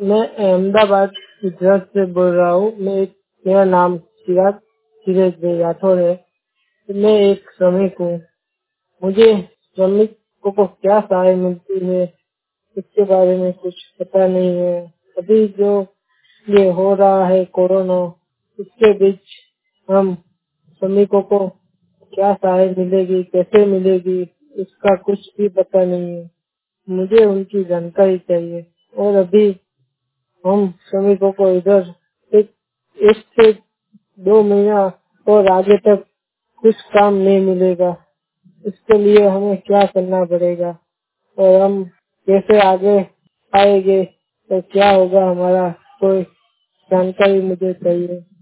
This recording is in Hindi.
मैं अहमदाबाद गुजरात से बोल रहा हूँ। मेरा नाम चिराग धीरज भाई राठौर है। मैं एक श्रमिक हूँ। मुझे श्रमिकों को क्या सहायता मिलती है इसके बारे में कुछ पता नहीं है। अभी जो ये हो रहा है कोरोना, इसके बीच हम श्रमिकों को क्या सहायता मिलेगी, कैसे मिलेगी, इसका कुछ भी पता नहीं है। मुझे उनकी जानकारी चाहिए। और अभी हम श्रमिकों को इधर एक 1 से 2 महीना और आगे तक कुछ काम नहीं मिलेगा। इसके लिए हमें क्या करना पड़ेगा और हम कैसे आगे आएंगे और क्या होगा हमारा, कोई जानकारी मुझे चाहिए।